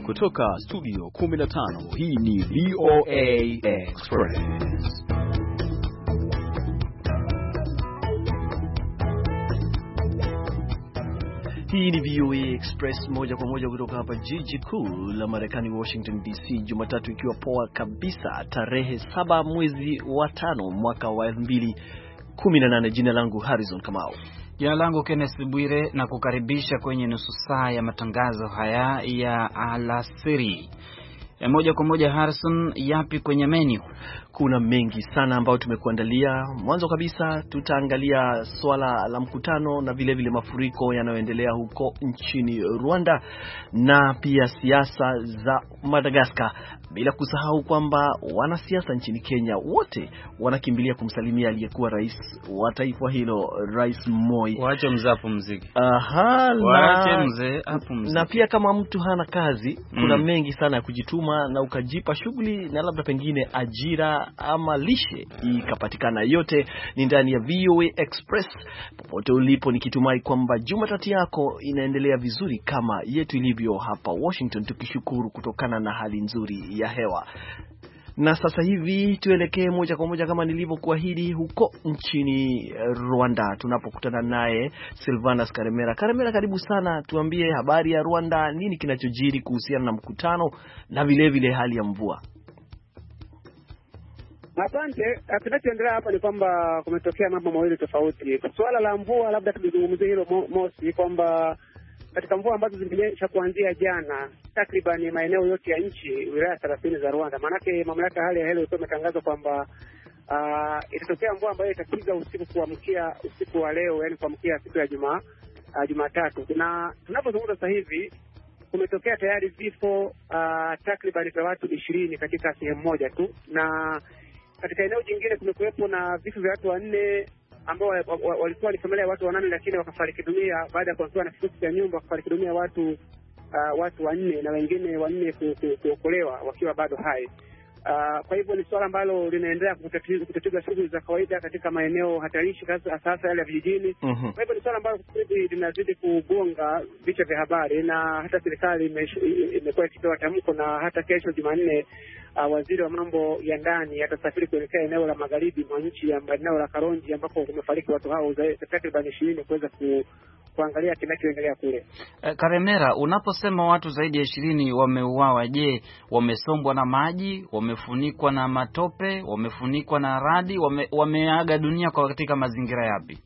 Kutoka studio 15, hii ni VOA Express. Hii ni VOA Express moja kwa moja kutoka hapa jiji kuu la Marekani, Washington DC. Jumatatu ikiwa poa kabisa, tarehe 7 mwezi wa 5 mwaka wa 2018. Jina langu Harrison Kamau. Jina langu Kenneth Bwire, na kukaribisha kwenye nusu saa ya matangazo haya ya alasiri. Moja kwa moja, Harrison, yapi kwenye menu? Kuna mengi sana ambayo tumekuandalia. Mwanzo kabisa tutaangalia swala la mkutano na vile vile mafuriko yanayoendelea huko nchini Rwanda, na pia siasa za Madagascar, bila kusahau kwamba wanasiasa nchini Kenya wote wanakimbilia kumsalimia aliyekuwa rais wa taifa hilo, Rais Moi. Waache mzee apumzike. Waache mzee apumzike. Na pia kama mtu hana kazi, kuna mengi sana ya kujituma na ukajipa shughuli, na labda pengine ajira ama lishe ikapatikana. Yote ni ndani ya VOA Express. Popote ulipo, nikitumai kwamba Jumatatu yako inaendelea vizuri kama yetu ilivyo hapa Washington, tukishukuru kutokana na hali nzuri ya hewa. Na sasa hivi tuelekee moja kwa moja kama nilivyokuahidi huko nchini Rwanda, tunapokutana naye Silvanus Karemera. Karemera, karibu sana. Tuambie habari ya Rwanda, nini kinachojiri kuhusiana na mkutano na vile vile hali ya mvua? Asante. Kinachoendelea hapa ni kwamba kumetokea mambo mawili tofauti. Swala la mvua, labda tulizungumzia hilo mosi, kwamba katika mvua ambazo zimenyesha kuanzia jana takriban maeneo yote ya nchi, wilaya 30 za Rwanda. Maanake mamlaka ya hali ya hewa ilikuwa imetangaza kwamba itatokea mvua ambayo itapiga usiku wa leo, yani kuamkia siku ya Jumatatu. Na tunapozungumza sasa hivi kumetokea tayari vifo takriban vya watu 20 katika sehemu moja tu, na katika eneo jingine kumekuwepo na vifo vya watu 4 ambao walikuwa ni familia ya watu 8, lakini wakafariki dunia baada ya kuangukiwa na kifusi cha nyumba. Wakafariki dunia watu 4 na wengine 4 kuokolewa wakiwa bado hai. Kwa hivyo ni swala ambalo linaendelea kutatiza shughuli za kawaida katika maeneo hatarishi, hasa yale ya vijijini. Kwa hivyo ni swala ambalo linazidi kugonga vichwa vya habari, na hata serikali imekuwa ikitoa tamko, na hata kesho Jumanne waziri wa mambo ya ndani atasafiri kuelekea eneo la magharibi mwa nchi, eneo la Karongi ambako kumefariki watu hao takriban 20 kuweza kuangalia kinachoendelea kule. Karemera, unaposema watu zaidi ya 20 wameuawa, je, wamesombwa na maji, wamefunikwa na matope, wamefunikwa na radi, wameaga dunia kwa katika mazingira yapi?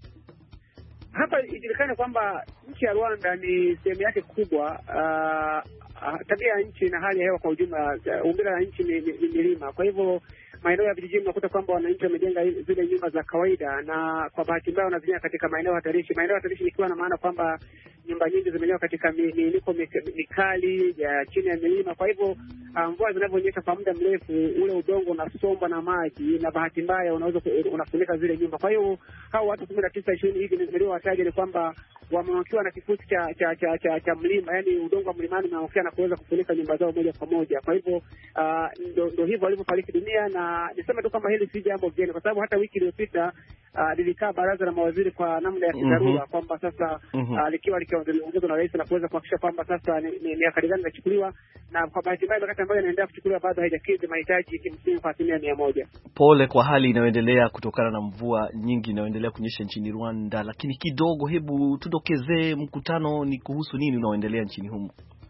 Hapa ijulikane kwamba nchi ya Rwanda ni sehemu yake kubwa, tabia ya nchi na hali ya hewa kwa ujumla, umbile la nchi ni milima. Kwa hivyo maeneo ya vijijini unakuta kwamba wananchi wamejenga zile nyumba za kawaida, na kwa bahati mbaya wanazijenga katika maeneo hatarishi. Maeneo hatarishi ikiwa na maana kwamba nyumba nyingi zimejengwa katika miinuko mikali ya chini ya milima. Kwa hivyo mvua zinavyonyesha kwa muda mrefu, ule udongo unasomba na maji, na bahati mbaya unafunika zile nyumba. Kwa hiyo hao watu 19-20 hivi niliowataja ni kwamba wamewakiwa na kifusi cha mlima, yani udongo wa mlimani unaokia na kuweza kufunika nyumba zao moja kwa moja. Kwa hivyo ndio hivyo walivyofariki dunia. Na niseme tu kwamba hili si jambo geni, kwa sababu hata wiki iliyopita lilikaa baraza la mawaziri kwa namna ya kidharura kwamba sasa likiwa likiongozwa na rais na kuweza kuhakikisha kwamba sasa ni akali gani inachukuliwa, na kwa bahati mbaya wakati ambayo inaendelea kuchukuliwa bado haijakidhi mahitaji kimsingi kwa 100%. Pole kwa hali inayoendelea kutokana na mvua nyingi inayoendelea kunyesha nchini Rwanda. Lakini kidogo, hebu tudokezee mkutano ni kuhusu nini unaoendelea nchini humo?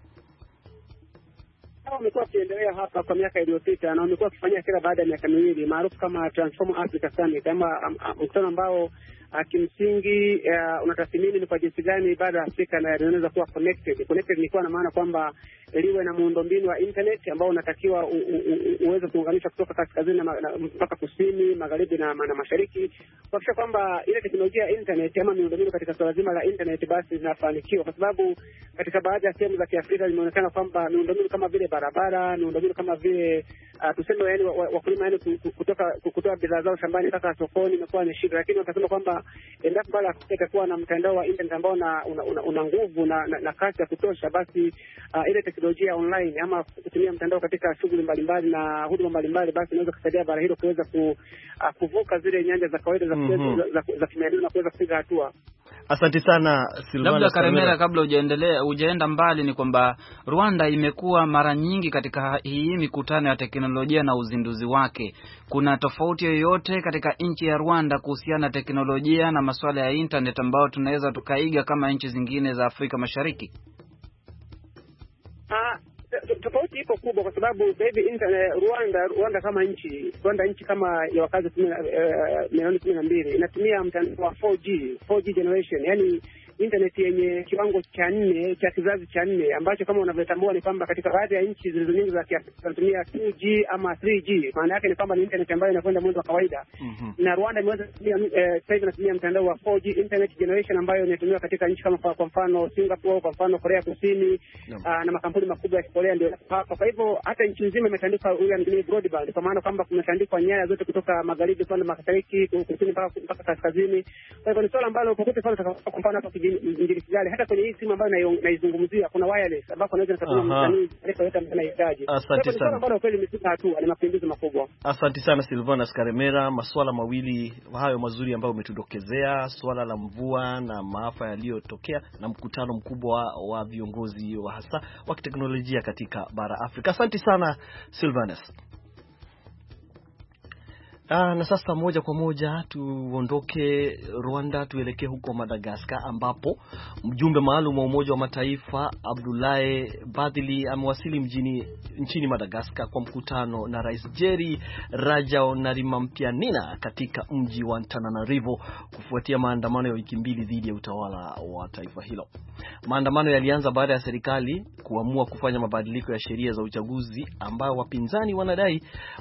Wamekuwa wakiendelea hapa kwa miaka iliyopita, na wamekuwa wakifanyia kila baada ya miaka miwili, maarufu kama Transform Africa Summit, ama mkutano ambao kimsingi unatathmini ni kwa jinsi gani bara Afrika na inaweza kuwa connected. Connected ni kwa na maana kwamba liwe na muundombinu wa internet ambao unatakiwa uweze kuunganisha kutoka kaskazini mpaka kusini, magharibi na mashariki, kuhakikisha kwamba ile teknolojia ya internet ama miundombinu katika swala zima la internet basi zinafanikiwa, kwa sababu katika baadhi ya sehemu za Kiafrika imeonekana kwamba miundombinu kama vile barabara, miundombinu kama vile tuseme yani wakulima yani kutoa bidhaa zao shambani mpaka sokoni imekuwa ni shida, lakini wakasema kwamba endapo bara itakuwa na mtandao wa internet ambao una nguvu na kasi ya kutosha, basi ile teknolojia online ama kutumia mtandao katika shughuli mbalimbali na huduma mbalimbali, basi inaweza kusaidia bara hilo kuweza kuvuka zile nyanja za kawaida za kimaendeleo na kuweza kupiga hatua. Asante sana Silvana. Labda Karemera, kabla hujaenda mbali, ni kwamba Rwanda imekuwa mara nyingi katika hii mikutano ya teknolojia na uzinduzi wake. Kuna tofauti yoyote katika nchi ya Rwanda kuhusiana na teknolojia na masuala ya internet ambayo tunaweza tukaiga kama nchi zingine za Afrika Mashariki? Tofauti iko kubwa kwa sababu Rwanda kama nchi kama ya wakazi milioni 12 inatumia mtandao wa 4G generation, yani internet yenye kiwango cha 4 cha kizazi cha 4, ambacho kama unavyotambua ni kwamba katika baadhi ya nchi zilizo nyingi za Kiafrika zinatumia 2G ama 3G. Maana yake ni kwamba ni internet ambayo inakwenda mwendo wa kawaida. Na Rwanda imeweza kutumia sasa hivi inatumia mtandao wa 4G internet generation ambayo inatumiwa katika nchi kama kwa mfano Singapore, kwa mfano Korea Kusini, na makampuni makubwa ya Korea ndio hapa. Kwa hivyo hata nchi nzima imetandikwa ile broadband, kwa maana kwamba kumetandikwa nyaya zote kutoka magharibi kwenda mashariki, kusini mpaka kaskazini. Kwa hivyo ni swala ambalo popote pale kwa mfano hapa Kigali, hata kwenye hii simu ambayo naizungumzia kuna wireless ambapo naweza nikatumia mtandao taarifa yote ambayo nahitaji. Asante sana. Swala ambalo kweli imefika hatua, ni mapinduzi makubwa. Asante sana Silvana Karemera. Masuala mawili hayo mazuri ambayo umetudokezea, swala la mvua na maafa yaliyotokea na mkutano mkubwa wa viongozi wa hasa wa kiteknolojia katika bara Afrika. Asante sana Silvana. Na sasa moja kwa moja tuondoke Rwanda tuelekee huko Madagascar, ambapo mjumbe maalum wa Umoja wa Mataifa Abdoulaye Badhili amewasili nchini Madagascar kwa mkutano na Rais Jerry Rajaonarimampianina katika mji wa Antananarivo kufuatia maandamano ya wiki mbili dhidi ya utawala wa taifa hilo. Maandamano yalianza baada ya serikali kuamua kufanya mabadiliko ya sheria za uchaguzi ambayo wapinzani wanadai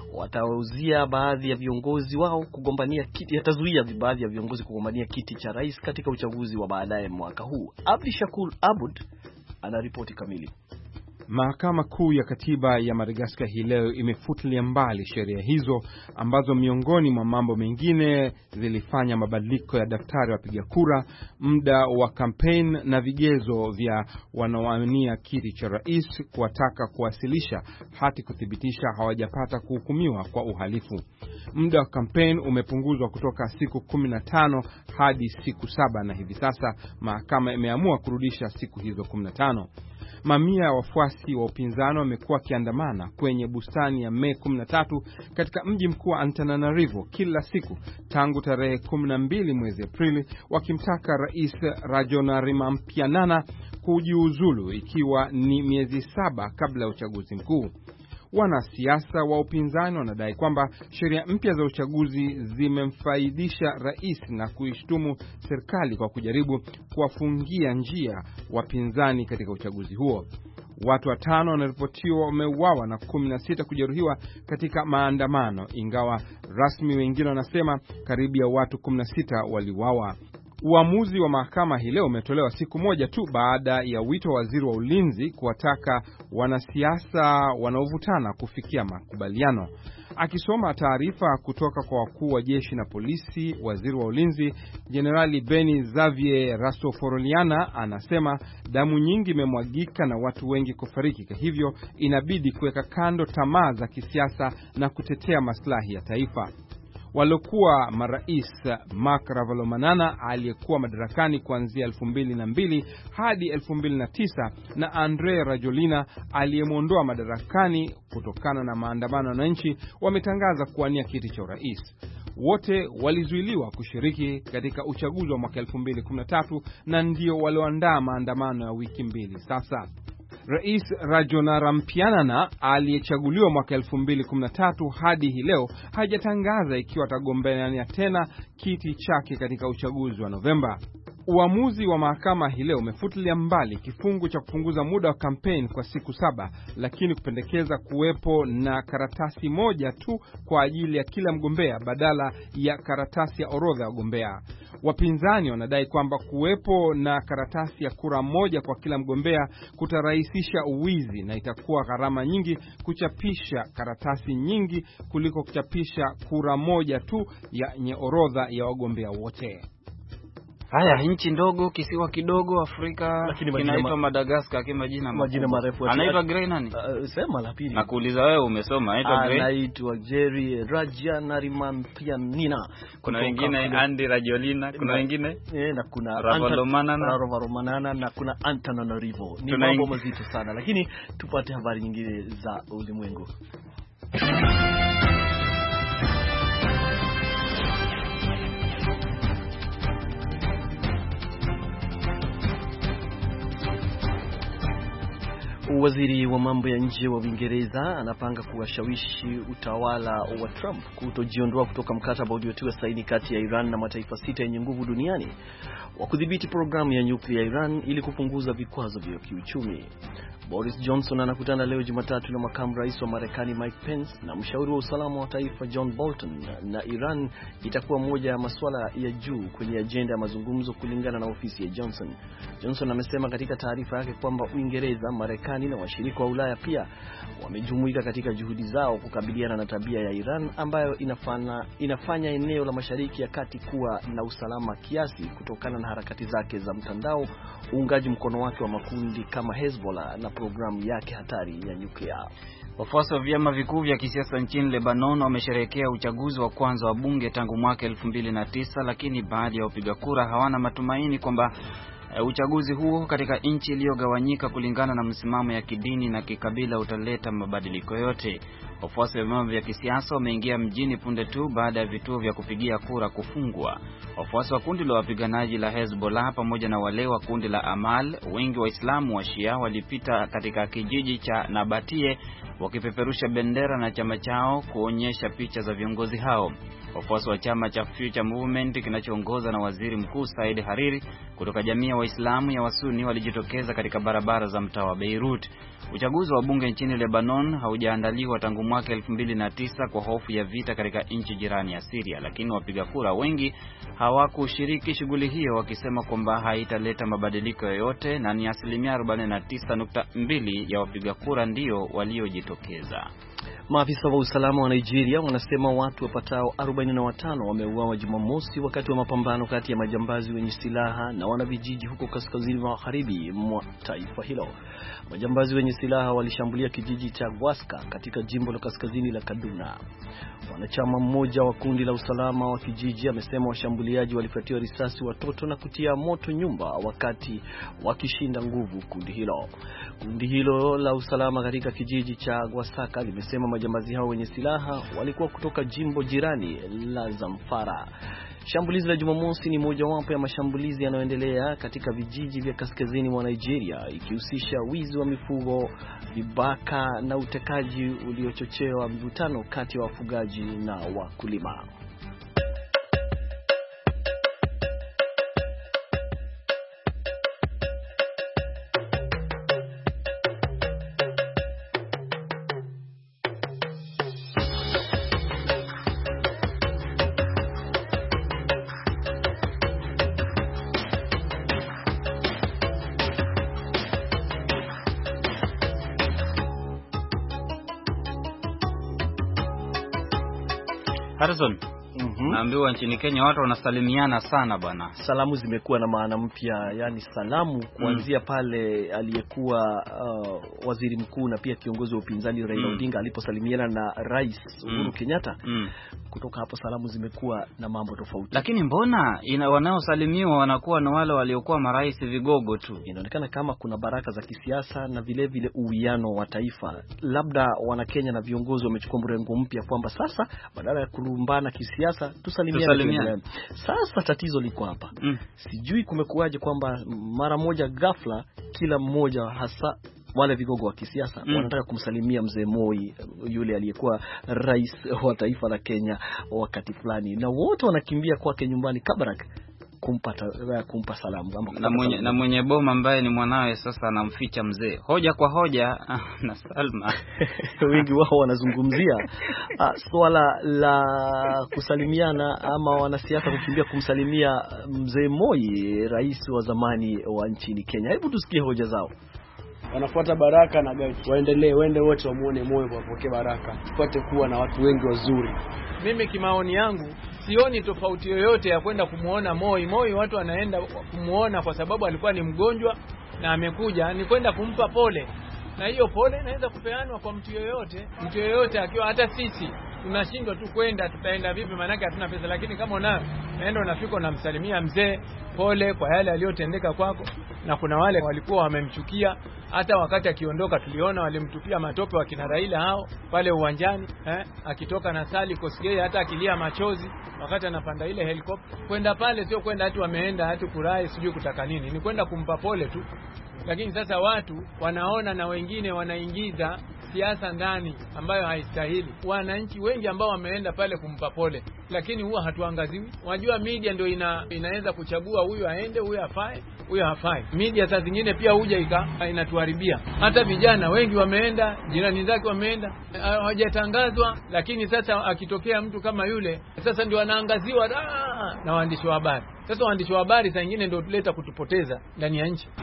watauzia baadhi ya viongozi wao kugombania kiti, yatazuia baadhi ya viongozi kugombania kiti cha rais katika uchaguzi wa baadaye mwaka huu. Abdi Shakur Abud ana ripoti kamili. Mahakama Kuu ya Katiba ya Madagascar hii leo imefutilia mbali sheria hizo ambazo miongoni mwa mambo mengine zilifanya mabadiliko ya daftari wapiga kura, muda wa campaign na vigezo vya wanaowania kiti cha rais, kuwataka kuwasilisha hati kuthibitisha hawajapata kuhukumiwa kwa uhalifu. Muda wa campaign umepunguzwa kutoka siku 15 hadi siku 7, na hivi sasa mahakama imeamua kurudisha siku hizo 15. Mamia ya wafuasi wa upinzani wamekuwa kiandamana kwenye bustani ya Mei 13 katika mji mkuu wa Antananarivo kila siku tangu tarehe 12 mwezi Aprili, wakimtaka Rais Rajonarimampianina kujiuzulu, ikiwa ni miezi 7 kabla ya uchaguzi mkuu. Wanasiasa wa upinzani wanadai kwamba sheria mpya za uchaguzi zimemfaidisha rais na kuishtumu serikali kwa kujaribu kuwafungia njia wapinzani katika uchaguzi huo. Watu 5 wanaripotiwa wameuawa na 16 kujeruhiwa katika maandamano, ingawa rasmi wengine wanasema karibu ya watu 16 waliuawa. Uamuzi wa mahakama hii leo umetolewa siku moja tu baada ya wito wa waziri wa ulinzi kuwataka wanasiasa wanaovutana kufikia makubaliano. Akisoma taarifa kutoka kwa wakuu wa jeshi na polisi, waziri wa ulinzi Jenerali Beni Xavier Rasoforoliana anasema damu nyingi imemwagika na watu wengi kufariki, kwa hivyo inabidi kuweka kando tamaa za kisiasa na kutetea maslahi ya taifa. Walokuwa marais Marc Ravalomanana aliyekuwa madarakani kuanzia 2002 hadi 2009 na Andre Rajoelina aliyemwondoa madarakani kutokana na maandamano ya wananchi wametangaza kuwania kiti cha urais. Wote walizuiliwa kushiriki katika uchaguzi wa mwaka 2013 na ndio walioandaa maandamano ya wiki mbili sasa. Rais Rajonarimampianina aliyechaguliwa mwaka 2013 hadi hii leo hajatangaza ikiwa atagombea tena kiti chake katika uchaguzi wa Novemba. Uamuzi wa mahakama hii leo umefutilia mbali kifungu cha kupunguza muda wa kampeni kwa siku 7, lakini kupendekeza kuwepo na karatasi moja tu kwa ajili ya kila mgombea badala ya karatasi ya orodha ya wagombea. Wapinzani wanadai kwamba kuwepo na karatasi ya kura moja kwa kila mgombea kutarahisisha uwizi na itakuwa gharama nyingi kuchapisha karatasi nyingi kuliko kuchapisha kura moja tu yenye orodha ya wagombea wote. Haya, nchi ndogo, kisiwa kidogo Afrika kinaitwa Madagascar, majina marefu. Anaitwa Grey nani? Sema la pili. Nakuuliza wewe umesoma, anaitwa Grey? Anaitwa Jerry Rajanarimampianina. Kuna wengine Andy Rajolina, kuna wengine na kuna Ravalomanana na kuna Antananarivo. Ni mambo mazito sana, lakini tupate habari nyingine za ulimwengu. Waziri wa mambo ya nje wa Uingereza anapanga kuwashawishi utawala wa Trump kutojiondoa kutoka mkataba uliotiwa saini kati ya Iran na mataifa 6 yenye nguvu duniani wa kudhibiti programu ya nyuklia ya Iran ili kupunguza vikwazo vya kiuchumi. Boris Johnson anakutana leo Jumatatu na makamu rais wa Marekani Mike Pence na mshauri wa usalama wa taifa John Bolton, na Iran itakuwa moja ya masuala ya juu kwenye ajenda ya mazungumzo kulingana na ofisi ya Johnson. Johnson amesema katika taarifa yake kwamba Uingereza, Marekani na washirika wa Ulaya pia wamejumuika katika juhudi zao kukabiliana na tabia ya Iran ambayo inafanya eneo la Mashariki ya Kati kuwa na usalama kiasi kutokana na harakati zake za mtandao, uungaji mkono wake wa makundi kama Hezbollah na programu yake hatari ya nyuklia. Wafuasi wa vyama vikuu vya kisiasa nchini Lebanon wamesherehekea uchaguzi wa kwanza wa bunge tangu mwaka 2009, lakini baadhi ya wapiga kura hawana matumaini kwamba uchaguzi huo katika nchi iliyogawanyika kulingana na msimamo ya kidini na kikabila utaleta mabadiliko yote. Wafuasi wa vyama vya kisiasa wameingia mjini punde tu baada ya vituo vya kupigia kura kufungwa. Wafuasi wa kundi la wapiganaji la Hezbollah pamoja na wale wa kundi la Amal, wengi Waislamu wa Shia, walipita katika kijiji cha Nabatie wakipeperusha bendera na chama chao kuonyesha picha za viongozi hao. Wafuasi wa chama cha Future Movement kinachoongozwa na Waziri Mkuu Said Hariri kutoka jamii ya Waislamu ya Wasuni walijitokeza katika barabara za mtaa wa Beirut. Uchaguzi wa bunge nchini Lebanon haujaandaliwa tangu mwaka 2009 kwa hofu ya vita katika nchi jirani ya Syria, lakini wapiga kura wengi hawakushiriki shughuli hiyo wakisema kwamba haitaleta mabadiliko yoyote, na ni 49.2% ya wapiga kura ndio waliojitokeza. Maafisa wa usalama wa Nigeria wanasema watu wapatao 45 wameuawa Jumamosi wakati wa mapambano kati ya majambazi wenye silaha na wanavijiji huko kaskazini magharibi mwa taifa hilo. Majambazi wenye silaha walishambulia kijiji cha Gwaska katika jimbo la kaskazini la Kaduna. Wanachama mmoja wa kundi la usalama wa kijiji amesema washambuliaji walifyatua risasi watoto na kutia moto nyumba wakati wakishinda nguvu kundi hilo. Kundi hilo la usalama katika kijiji cha Gwasaka limesema majambazi hao wenye silaha walikuwa kutoka jimbo jirani la Zamfara. Shambulizi la Jumamosi ni mojawapo ya mashambulizi yanayoendelea katika vijiji vya kaskazini mwa Nigeria, ikihusisha wizi wa mifugo, vibaka na utekaji uliochochewa mvutano kati ya wafugaji na wakulima. Harrison, naambiwa nchini Kenya watu wanasalimiana sana bwana. Salamu zimekuwa na maana mpya, yani salamu kuanzia pale aliyekuwa waziri mkuu na pia kiongozi wa upinzani Raila Odinga aliposalimiana na Rais Uhuru Kenyatta. Kutoka hapo salamu zimekuwa na mambo tofauti. Lakini mbona wanaosalimiwa wanakuwa na wale waliokuwa marais vigogo tu? Inaonekana kama kuna baraka za kisiasa na vile vile uwiano wa taifa. Labda wana Kenya na viongozi wamechukua mrengo mpya kwamba sasa badala ya kurumbana kisiasa tusalimiane. Sasa tatizo liko hapa. Sijui kumekuaje kwamba mara moja ghafla kila mmoja hasa wale vigogo wa kisiasa wanataka kumsalimia mzee Moi, yule aliyekuwa rais wa taifa la Kenya wakati fulani, na wote wanakimbia kwake nyumbani Kabarak kumpa salamu na mwenye boma ambaye ni mwanawe sasa anamficha mzee. Hoja kwa hoja na Salma wengi wao wanazungumzia swala la kusalimiana ama wanasiasa kukimbia kumsalimia mzee Moi, rais wa zamani wa nchini Kenya. Hebu tusikie hoja zao. Wanafuata baraka na gati, waende wote wamuone Moi, wapokee baraka, tupate kuwa na watu wengi wazuri. Mimi kimaoni yangu sioni tofauti yoyote ya kwenda kumuona Moi. Moi watu wanaenda kumuona kwa sababu alikuwa ni mgonjwa na amekuja ni kwenda kumpa pole, na hiyo pole inaweza kupeanwa kwa mtu yoyote akiwa, hata sisi tunashindwa tu kwenda, tutaenda vipi? Maana yake hatuna pesa. Lakini kama unaenda unafika unamsalimia mzee, pole kwa yale aliyotendeka kwako. Na kuna wale walikuwa wamemchukia, hata wakati akiondoka tuliona walimtupia matope wakina Raila hao pale uwanjani, akitoka na Sali Kosgei hata akilia machozi wakati anapanda ile helikopta. Kwenda pale sio kwenda hata wameenda hata kurai sijui kutaka nini, ni kwenda kumpa pole tu. Lakini sasa watu wanaona na wengine wanaingiza siasa ndani ambayo haistahili. Wananchi wengi ambao wameenda pale kumpa pole, lakini huwa hatuangaziwi. Wajua media ndio inaweza kuchagua huyu aende, huyu afai, huyu hafai. Media saa zingine pia huja inatuharibia. Hata vijana wengi wameenda, jirani zake wameenda, hawajatangazwa. Lakini sasa akitokea mtu kama yule, sasa ndio anaangaziwa na waandishi wa habari. Sasa waandishi wa habari saa nyingine ndio tuleta kutupoteza ndani ya nchi.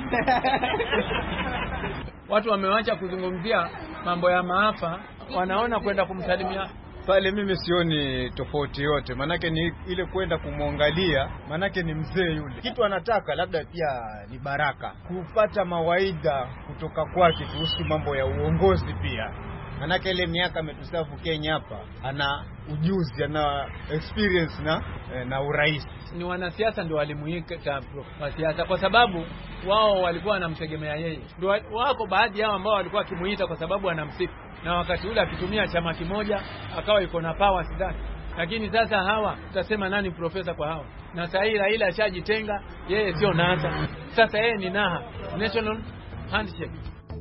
Watu wamewacha kuzungumzia mambo ya maafa, wanaona kwenda kumsalimia pale. Mimi sioni tofauti yote, manake ni ile kwenda kumwangalia, manake ni mzee yule. Kitu anataka labda pia ni baraka, kupata mawaidha kutoka kwake kuhusu mambo ya uongozi pia. Manake ile miaka ametusafu Kenya hapa, ana ujuzi, ana experience na urais. Ni wanasiasa ndio walimuita siasa kwa sababu wao walikuwa wanamtegemea yeye. Ndio wako baadhi yao ambao walikuwa kimuita kwa sababu anamsifu, na wakati ule akitumia chama kimoja akawa yuko na power sidhani. Lakini sasa hawa tutasema nani profesa kwa hawa? Na sasa hii Raila ashajitenga, yeye sio NASA. Sasa yeye ni NAHA, National Handshake.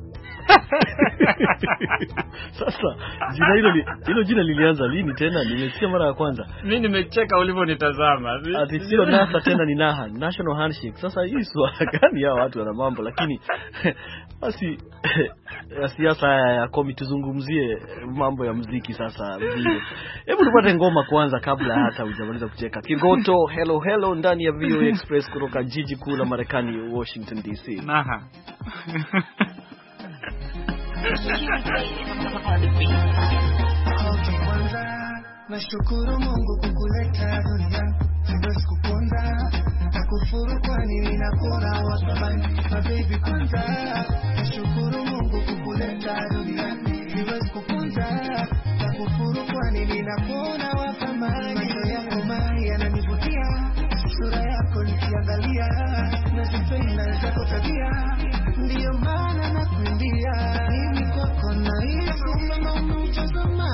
Sasa hilo jina lilianza lini tena? Nimesikia mara ya kwanza. Mimi nimecheka ulivyonitazama. Ati sio NASA tena, ni NAHA, National Handshake. Sasa hii swala gani hao watu wana mambo? Lakini basi siasa ya komi, tuzungumzie mambo ya muziki sasa vile. Hebu tupate ngoma kwanza kabla hata hujamaliza kucheka. Kigoto Hello Hello ndani ya VOA Express kutoka jiji kuu la Marekani, Washington DC. NAHA. Nashukuru Mungu kukuleta dunia, siwezi kuponda nakufuru kwani ninakora wasabani mababy kwanza. Nashukuru Mungu kukuleta dunia, siwezi kuponda nakufuru kwani ninakora wasabani. Macho yako mai yananivutia, sura yako nikiangalia, nazipenda zako tabia, ndiyo maana nakuimbia. Mimi kwako naishi kama mtazama,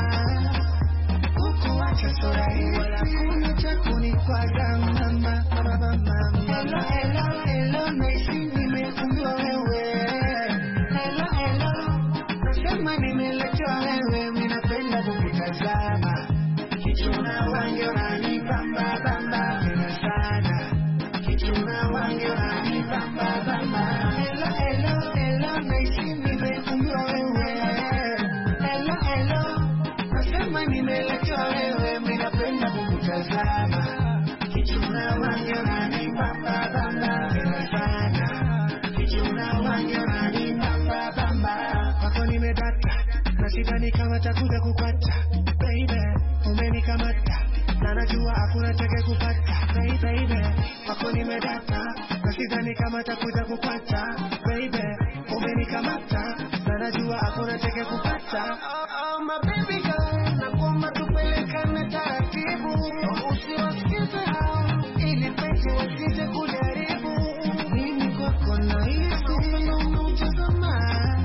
kukuacha sura hii wala kuna cha kunikwaza mama. Hello hello hello, naishi nimekumbwa wewe. Hello hello, nasema nimeletewa wewe, mimi napenda kukutazama. Kichuna wangu unanipamba bamba tena sana, kichuna wangu unanipamba bamba. Hello hello hello, naishi nimekumbwa wewe. Hello hello, nasema nimeletewa wewe, mimi napenda kukutazama. Kichuna wangu unanipamba bamba tena sana, kichuna wangu unanipamba bamba. Wako nimedata na sidhani kama takuja kupata, baby umenikamata na najua hakuna chake kupata, baby wako nimedata na sidhani kama takuja kupata, baby umenikamata na najua hakuna chake kupata. Oh my baby girl, nakuomba tupelekane taratibu, usiwasikize hao ili pete wasije kujaribu. Mimi kwako naishi kama mtazama,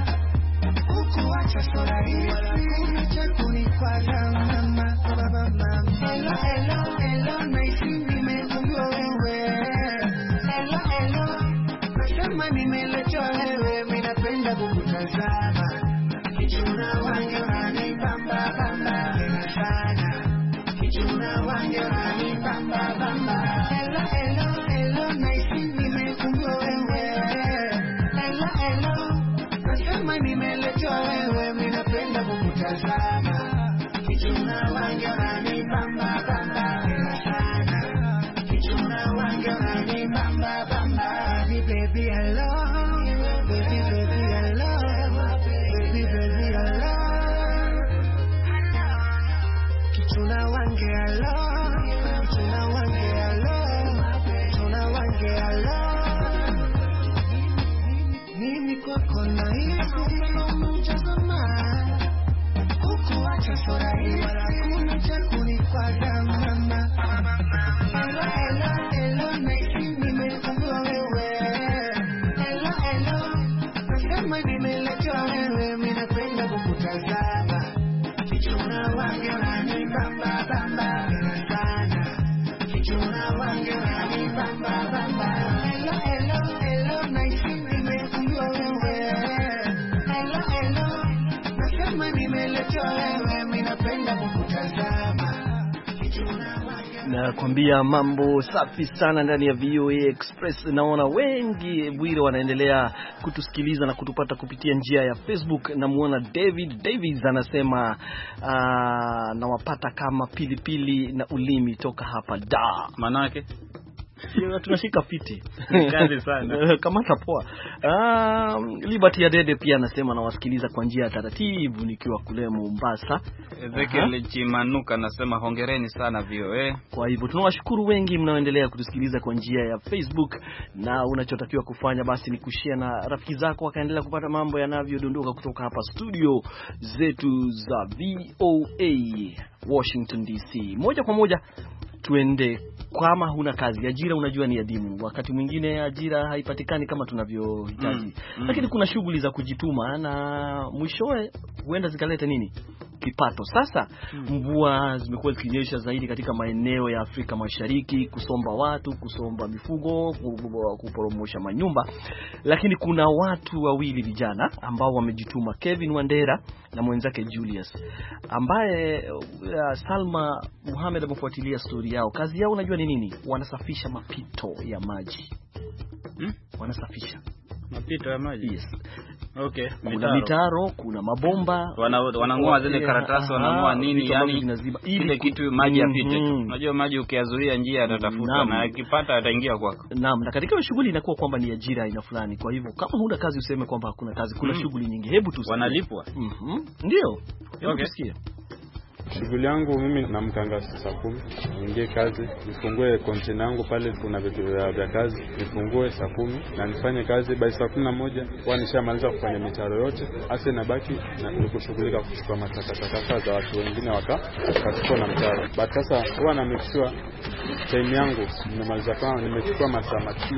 kukuacha sura hii wala kuna cha kunikwaza mama. Hello hello hello, naishi nimekumbwa wewe. Hello hello, nasema nimeletewa wewe, mimi napenda kukutazama. Kichuna nasema nimeletewa wewe, mimi napenda kukutazama. Kichuna wange unanibamba bamba sana, kichuna wange unanibamba bamba. Baby I love you, baby I love, baby I love. Kichuna wange I love, kichuna wange I love, kichuna wange I love. Mimi kwako na hivi unamtazama, ukuacha furahi wala kuna cha kunifanya mama. Hello, naishi nimefungua wewe. Hello, nasema nimeletewa wewe, mimi napenda kukutazama. Kichuna wange unanibamba bamba sana, kichuna wange unanibamba bamba. Hello, naishi nimefungua wewe. Hello, nasema nimeletewa wewe, mimi napenda kukutazama. Na kuambia mambo safi sana ndani ya VOA Express. Naona wengi Bwire wanaendelea kutusikiliza na kutupata kupitia njia ya Facebook. Namuona David Davies anasema nawapata kama pilipili na ulimi toka hapa da. Manake tunashika fiti kazi sana kama tapoa. Liberty ya Dede pia anasema nawasikiliza kwa njia ya taratibu nikiwa kule Mombasa. Ezekiel Chimanuka anasema hongereni sana VOA. Kwa hivyo tunawashukuru wengi mnaoendelea kutusikiliza kwa njia ya Facebook, na unachotakiwa kufanya basi ni kushare na rafiki zako wakaendelea kupata mambo yanavyodondoka kutoka hapa studio zetu za VOA Washington DC. Moja kwa moja tuende. Kama huna kazi, ajira unajua ni adimu. Wakati mwingine ajira haipatikani kama tunavyohitaji. Lakini kuna shughuli za kujituma na mwishowe huenda zikaleta nini? Kipato. Sasa mvua zimekuwa zikinyesha zaidi katika maeneo ya Afrika Mashariki, kusomba watu, kusomba mifugo, kuporomosha manyumba. Lakini kuna watu wawili vijana ambao wamejituma, Kevin Wandera na mwenzake Julius, ambaye Salma Muhammad amefuatilia story yao. Kazi yao unajua ni nini? Wanasafisha mapito ya maji. Wanasafisha mapito ya maji? Yes. Okay, kuna mitaro, kuna mabomba, wanangoa zile karatasi, wanangoa nini, yani ile kitu maji yapite. Unajua maji ukiazuia njia atatafuta na akipata ataingia kwako. Naam, na katika shughuli inakuwa kwamba ni ajira aina fulani. Kwa hivyo kama huna kazi useme kwamba hakuna kazi, kuna shughuli nyingi. Hebu tusikie. Wanalipwa? Ndio. Hebu tusikie. Shughuli yangu mimi namkanga saa 10 niingie kazi, nifungue container yangu pale, kuna vitu vya kazi, nifungue saa 10 na nifanye kazi. By saa 11 huwa nishamaliza kufanya mitaro yote, hasa inabaki na kushughulika kuchukua matakataka za watu wengine wakachukua na mtaro. But sasa huwa na make sure time yangu nimemaliza, kama nimechukua masaa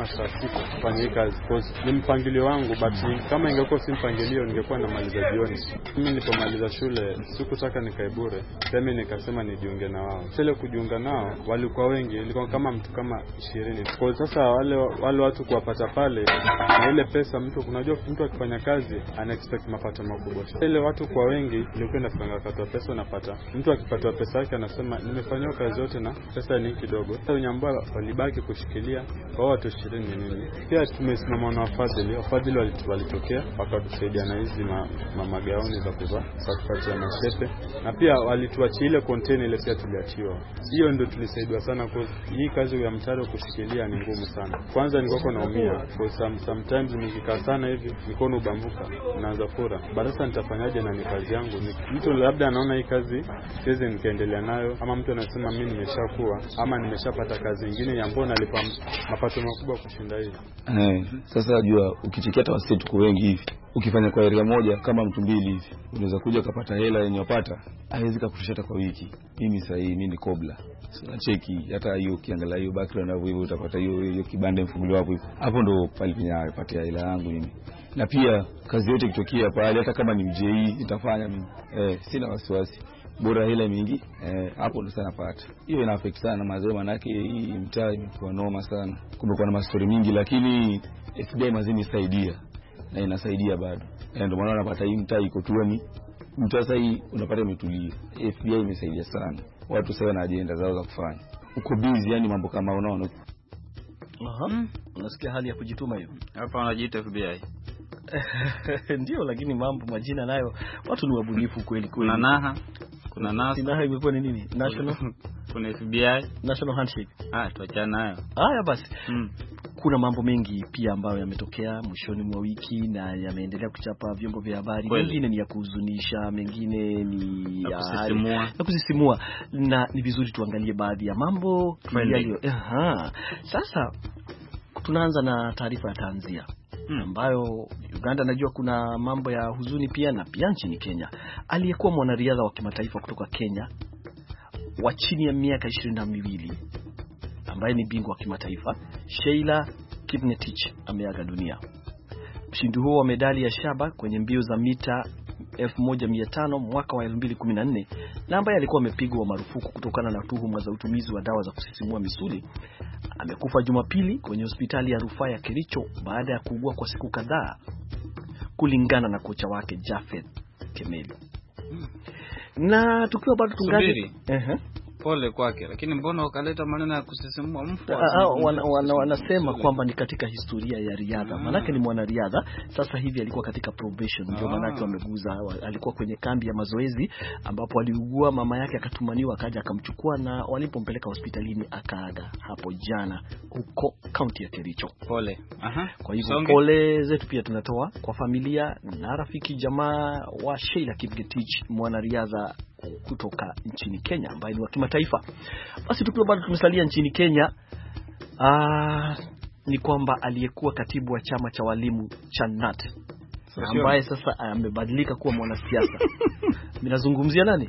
6 kufanya hii kazi because ni mpangilio wangu. But kama ingekuwa si mpangilio ningekuwa namaliza jioni. Mimi nilipomaliza shule sikutaka nikae bure, sema nikasema nijiunge na wao. Sile kujiunga nao walikuwa wengi, ilikuwa kama mtu kama 20. Kwa sasa wale watu kuwapata pale na ile pesa, unajua mtu akifanya kazi ana expect mapato makubwa. Ile watu kwa wengi ilikuwa inafanya kata pesa, unapata mtu akipata pesa yake anasema nimefanywa kazi yote na pesa ni kidogo. Sasa unyambua walibaki kushikilia kwa watu 20 nini. Pia tumesimama na wafadhili walitokea wakatusaidia na hizi magauni za kuvaa, sakati ya mashepe, na pia walituachia ile container ile pia tuliachiwa. Hiyo ndio tulisaidiwa sana kwa hii kazi ya mtaro kushikilia ni ngumu sana. Kwanza nilikuwa naumia kwa sometimes nikikaa sana hivi mikono ubambuka naanza fura. Sasa nitafanyaje na ni kazi yangu? Mtu labda anaona hii kazi siwezi nikaendelea nayo, ama mtu anasema mimi nimeshakuwa ama nimeshapata kazi nyingine ya mbona nalipa mapato makubwa kushinda hii. Sasa jua ukichikia hata wasi tuko wengi hivi, ukifanya kwa area moja kama mtu mbili hivi unaweza kuja kupata hela yenye unapata haiwezi kukushata kwa wiki. Mimi sasa hii mimi ni kobla, sina cheki hata hiyo. Ukiangalia hiyo background na hivyo utapata hiyo kibande mfunguliwa hapo hivyo, hapo ndo pale pinapata hela yangu mimi. Na pia kazi yote ikitokea pale, hata kama ni mjei nitafanya mimi, sina wasiwasi, bora hela mingi, hapo ndo sana pata. Hiyo ina affect sana mazee, manake hii mtaa imekuwa noma sana, kumekuwa na mastori mingi, lakini FBI mazini saidia na inasaidia bado. Ndio maana unapata hii mtaa iko tuani, mtaa sasa hii unapata imetulia. FBI imesaidia sana watu sasa na ajenda zao za kufanya, uko busy, yani mambo kama unaona. Unasikia hali ya kujituma hiyo hapa, wanajiita FBI. Ndio, lakini mambo majina nayo watu ni wabunifu kweli kweli. Kuna NASA. Naha imekuwa ni nini? National kuna FBI, National Handshake. Tuachana nayo. Haya basi. Kuna mambo mengi pia ambayo yametokea mwishoni mwa wiki na yameendelea kuchapa vyombo vya habari. Mengine ni ya kuhuzunisha, mengine ni ya kusisimua. Na ni vizuri tuangalie baadhi ya mambo yaliyo. Sasa tunaanza na taarifa ya tanzia. Ambayo Uganda najua kuna mambo ya huzuni pia, na pia nchini Kenya. Aliyekuwa mwanariadha wa kimataifa kutoka Kenya wa chini ya miaka 22 ambaye ni bingwa wa kimataifa, Sheila Kipngetich ameaga dunia. Mshindi huo wa medali ya shaba kwenye mbio za mita 1500 mwaka wa 2014 na ambaye alikuwa amepigwa marufuku kutokana na tuhuma za utumizi wa dawa za kusisimua misuli, amekufa Jumapili kwenye hospitali ya rufaa ya Kericho baada ya kuugua kwa siku kadhaa, kulingana na kocha wake Jafeth Kemeli. Na tukiwa bado tungaji pole kwake, lakini mbona wakaleta maneno ya kusisimua mfu? Wanasema kwamba ni katika historia ya riadha. Manake ni mwanariadha, sasa hivi alikuwa katika probation, ndio manake wameguza. Alikuwa kwenye kambi ya mazoezi ambapo aliugua, mama yake akatumaniwa, akaja akamchukua, na walipompeleka hospitalini akaaga hapo jana huko kaunti ya Kericho. Pole. Kwa hivyo pole zetu pia tunatoa kwa familia na rafiki jamaa wa Sheila Kipngetich, mwanariadha kutoka nchini Kenya ambaye ni wa kimataifa. Basi tukiwa bado tumesalia nchini Kenya, ni kwamba aliyekuwa katibu wa chama cha walimu cha KNUT ambaye sasa amebadilika kuwa mwanasiasa. Ninazungumzia nani?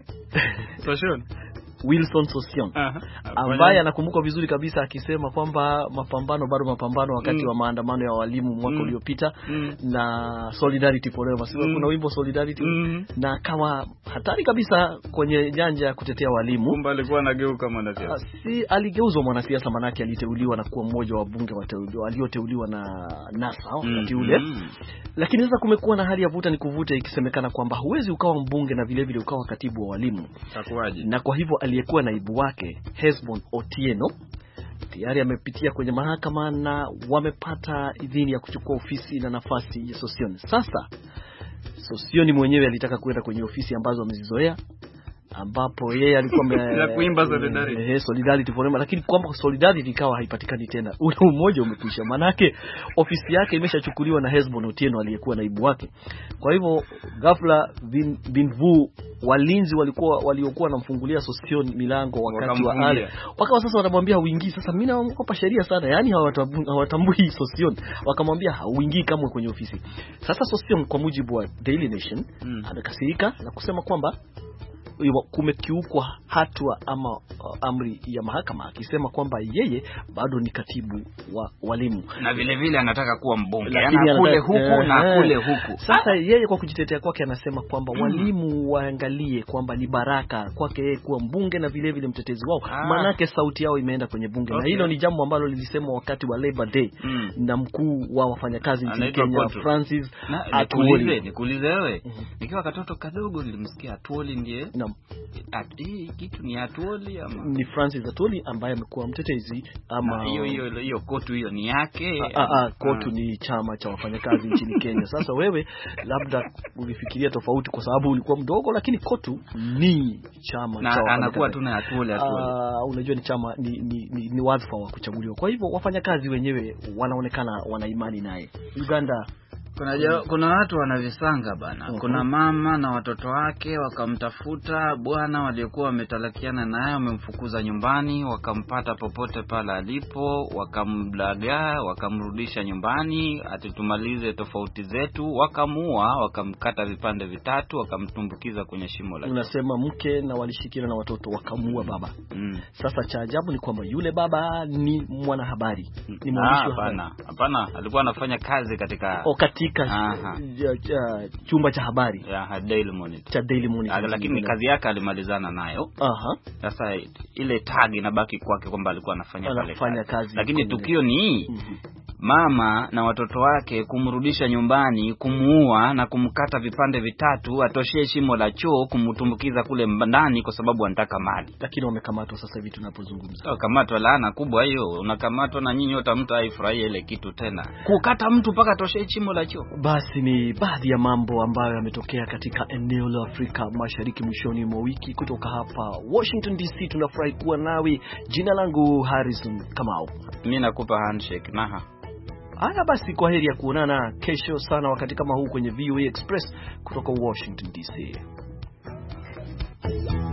Wilson Sossion, ambaye anakumbuka vizuri kabisa akisema kwamba mapambano wakati wa maandamano ya walimu mwaka uliopita, na Solidarity Forever. Kuna wimbo Solidarity, na kama hatari kabisa kwenye janja ya kutetea walimu. Kumbe alikuwa anageuka mwanasiasa. Aligeuzwa mwanasiasa, manake aliteuliwa na kuwa mmoja wa bunge walioteuliwa na NASA wakati ule. Lakini sasa kumekuwa na hali ya vuta ni kuvuta, ikisemekana kwamba huwezi ukawa mbunge na vile vile ukawa katibu wa walimu. Takuaje? Na kwa hivyo aliyekuwa naibu wake Hesbon Otieno tayari amepitia kwenye mahakama na wamepata idhini ya kuchukua ofisi na nafasi ya Sossion. Sasa Sossion mwenyewe alitaka kwenda kwenye ofisi ambazo amezizoea, ambapo yeye alikuwa ya kuimba Solidarity Forever, lakini kwamba Solidarity ikawa haipatikani tena. Ule umoja umekwisha, manake ofisi yake imeshachukuliwa na Hesbon Otieno aliyekuwa naibu wake. Kwa hivyo ghafla binvu walinzi waliokuwa wanamfungulia Sossion milango wakati wa ale, wakawa sasa wanamwambia huingii. Sasa mimi naogopa sheria sana, yani hawatambui Sossion, wakamwambia hauingii kamwe kwenye ofisi. Sasa Sossion kwa mujibu wa Daily Nation amekasirika na kusema kwamba kumekiukwa hatua ama amri ya mahakama, akisema kwamba yeye bado ni katibu wa walimu na vile vile anataka kuwa mbunge, yana kule huku na kule huku. Sasa yeye kwa kujitetea kwake anasema kwamba walimu waangalie kwamba ni baraka kwake yeye kuwa mbunge na vile vile mtetezi wao, manake sauti yao imeenda kwenye bunge. Na hilo ni jambo ambalo lilisemwa wakati wa Labor Day na mkuu wa wafanyakazi nchini Kenya Francis Atwoli. Nikuulize wewe, nikiwa katoto kadogo nilimsikia Atwoli ndiye kitu ni Atwoli ama ni Francis Atwoli ambaye amekuwa mtetezi ama hiyo kotu hiyo ni yake? Kotu ni chama cha wafanyakazi nchini Kenya. Sasa wewe labda ulifikiria tofauti kwa sababu ulikuwa mdogo, lakini kotu ni chama cha wafanyakazi. Anakuwa tu na Atwoli. Unajua ni chama ni wadhifa wa kuchaguliwa. Kwa hivyo wafanyakazi wenyewe wanaonekana wana imani naye. Uganda kuna watu wanavisanga bana. Kuna mama na watoto wake wakamtafuta bwana waliokuwa wametalakiana naye, wamemfukuza nyumbani, wakampata popote pale alipo, wakamlaga, wakamrudisha nyumbani, atitumalize tofauti zetu, wakamuua, wakamkata vipande vitatu, wakamtumbukiza kwenye shimo la. Unasema mke na walishikana na watoto wakamuua baba. Sasa cha ajabu ni kwamba yule baba ni mwanahabari, ni mwandishi wa habari. Hapana, alikuwa anafanya kazi katika chumba cha habari Daily Monitor. Lakini kazi yake alimalizana nayo. Sasa ile tag inabaki kwake kwamba alikuwa anafanya pale kazi. Lakini tukio ni mama na watoto wake kumrudisha nyumbani, kumuua na kumkata vipande vitatu, atoshie shimo la choo, kumtumbukiza kule ndani kwa sababu anataka mali. Lakini wamekamatwa sasa hivi tunapozungumza. Kamatwa, laana kubwa hiyo. Unakamatwa na nyinyi wote mtu haifurahie ile kitu tena. Kukata mtu mpaka atoshie shimo la choo. Basi ni baadhi ya mambo ambayo yametokea katika eneo la Afrika Mashariki mwishoni mwa wiki. Kutoka hapa Washington DC tunafurahi kuwa nawe. Jina langu Harrison Kamau. Mimi nakupa handshake. Haya basi, kwa heri ya kuonana kesho sana wakati kama huu kwenye VOA Express kutoka Washington DC.